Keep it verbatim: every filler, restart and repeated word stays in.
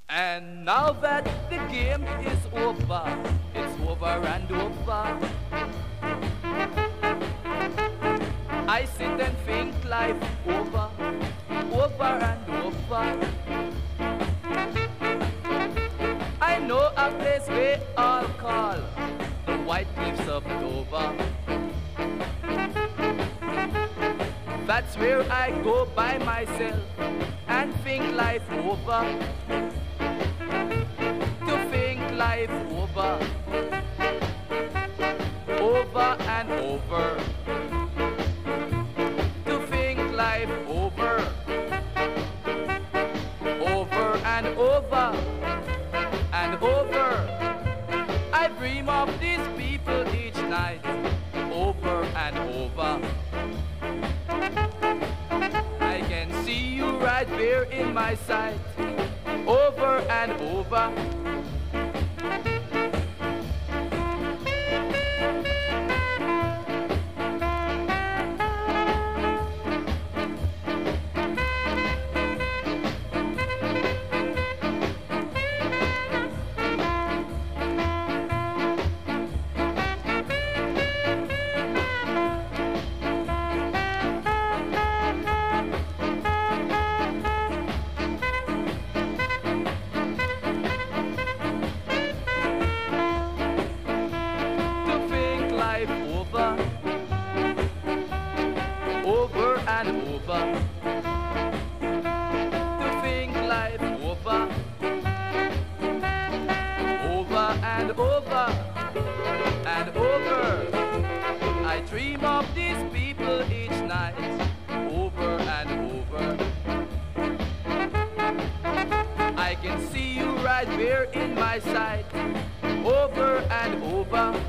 And now that the game is over, it's over and over, I sit and think life over, over and over. I know a place we all call the White Cliffs of Dover. That's where I go by myself and think life over. To think life over, over and over. To think life over, over and over and over. I dream of these people each night, over and over. I can see you right there in my sight, over and over. Over and over, to think life over, over and over and over. I dream of these people each night, over and over. I can see you right there in my sight, over and over.